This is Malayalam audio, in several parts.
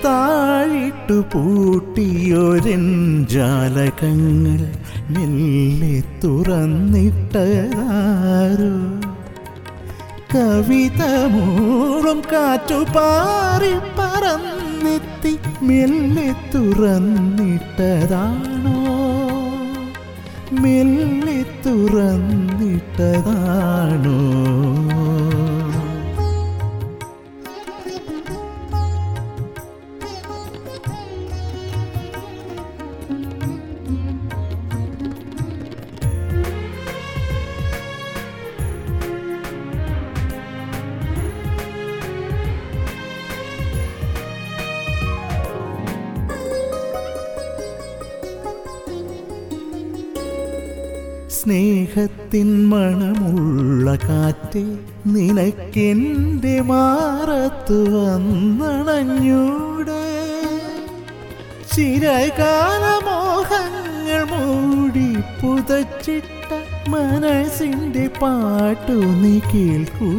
താഴിട്ടു പൂട്ടിയൊരൻ ജാലകങ്ങൾ മെല്ലെ തുറന്നിട്ടതാരോ കവിത മൂളും കാറ്റുപാറി പറന്നെത്തി മെല്ലെ തുറന്നിട്ടതാണോ മെല്ലെ തുറന്നിട്ടതാണോ സ്നേഹത്തിൻ മണമുള്ള കാറ്റ് നിനക്കെൻ്റെ മാറത്തു വന്നണഞ്ഞൂടെ ചിരകാല മോഹങ്ങൾ മൂടി പുതച്ചിട്ട മനസ്സിൻ്റെ പാട്ടു നീ കേൾക്കൂ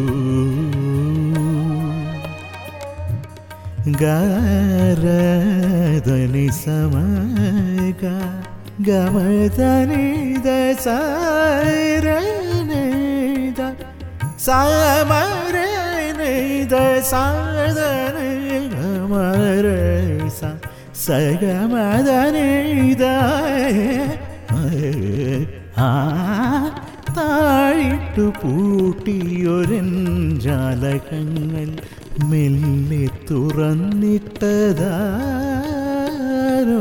ഗാരധനി സമഗ ഗമധനിദ സരനിദ സമരനിദ സാധന ഗമരസ സഗമധനിദ താഴിട്ടു പൂട്ടിയൊരൻ ജാലകങ്ങൾ മെല്ലെ തുറന്നിട്ടതാരോ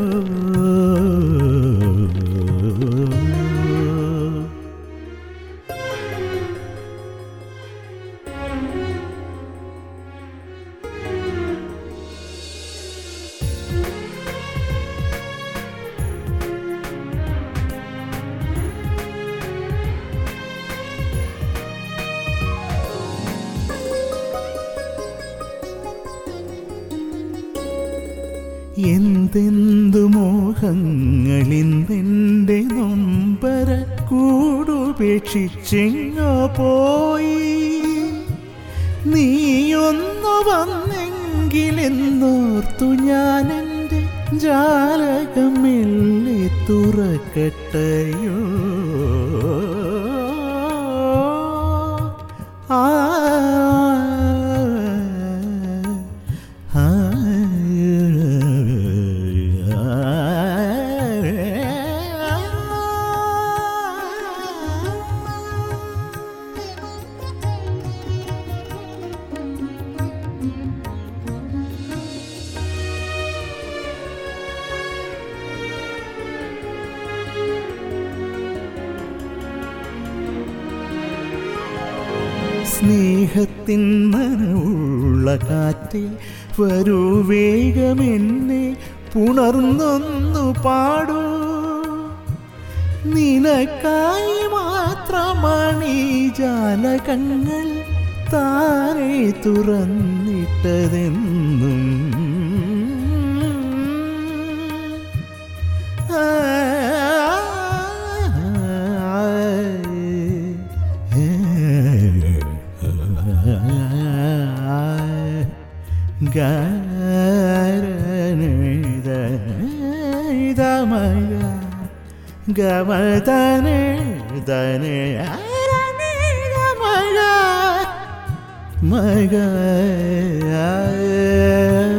എന്തെന്തു മോഹങ്ങളിന്നെൻ്റെ നൊമ്പര കൂടുപേക്ഷിച്ചെങ്ങോ പോയി നീയൊന്നു വന്നെങ്കിലെന്നോർത്തു ഞാനെൻ്റെ ജാലകം മെല്ലെ തുറക്കട്ടയോ സ്നേഹത്തിൻ നനവുള്ള കാറ്റ് വരൂ വേഗമെന്നെ പുണർന്നൊന്നു പാടൂ നിനക്കായി മാത്രമാണ് ഈ ജാലകങ്ങൾ താനെ തുറന്നിട്ടതെന്നും ഗമധനെ ധനെ മഗ